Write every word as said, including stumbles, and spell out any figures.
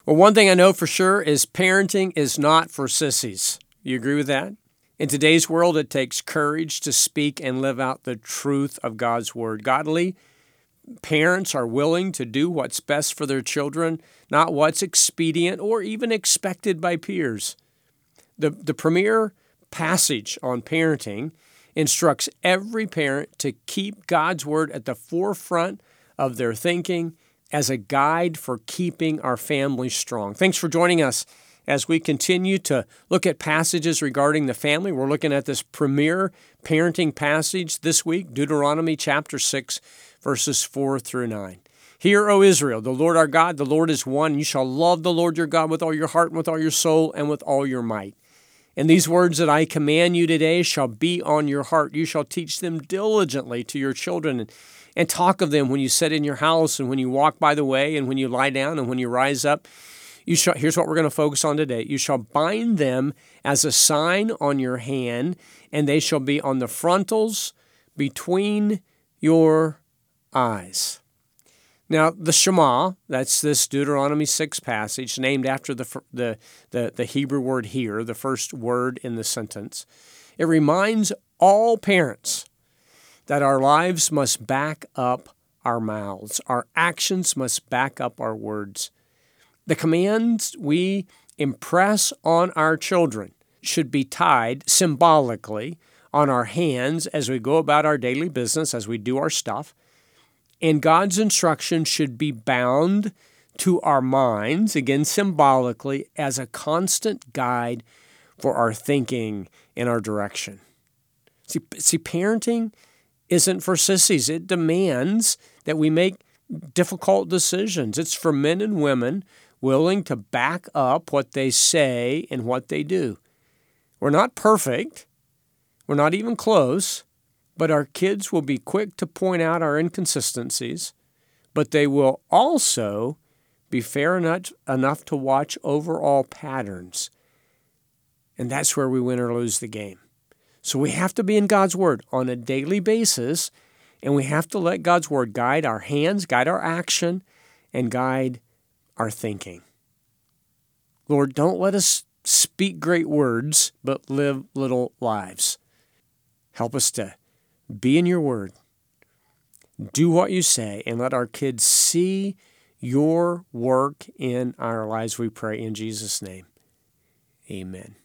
Well, one thing I know for sure is parenting is not for sissies. You agree with that? In today's world, it takes courage to speak and live out the truth of God's Word. Godly parents are willing to do what's best for their children, not what's expedient or even expected by peers. The, the premier passage on parenting instructs every parent to keep God's Word at the forefront of their thinking as a guide for keeping our family strong. Thanks for joining us as we continue to look at passages regarding the family. We're looking at this premier parenting passage this week, Deuteronomy chapter six, verses four through nine. Hear, O Israel, the Lord our God, the Lord is one. You shall love the Lord your God with all your heart and with all your soul and with all your might. And these words that I command you today shall be on your heart. You shall teach them diligently to your children and, and talk of them when you sit in your house and when you walk by the way and when you lie down and when you rise up. You shall, here's what we're going to focus on today. You shall bind them as a sign on your hand, and they shall be on the frontals between your eyes. Now, the Shema, that's this Deuteronomy six passage, named after the, the, the, the Hebrew word here, the first word in the sentence. It reminds all parents that our lives must back up our mouths. Our actions must back up our words. The commands we impress on our children should be tied symbolically on our hands as we go about our daily business, as we do our stuff. And God's instruction should be bound to our minds, again symbolically, as a constant guide for our thinking and our direction. See, see, parenting isn't for sissies. It demands that we make difficult decisions. It's for men and women willing to back up what they say and what they do. We're not perfect. We're not even close. But our kids will be quick to point out our inconsistencies, but they will also be fair enough, enough to watch overall patterns. And that's where we win or lose the game. So we have to be in God's Word on a daily basis, and we have to let God's Word guide our hands, guide our action, and guide our thinking. Lord, don't let us speak great words, but live little lives. Help us to be in your Word. Do what you say, and let our kids see your work in our lives, we pray in Jesus' name. Amen.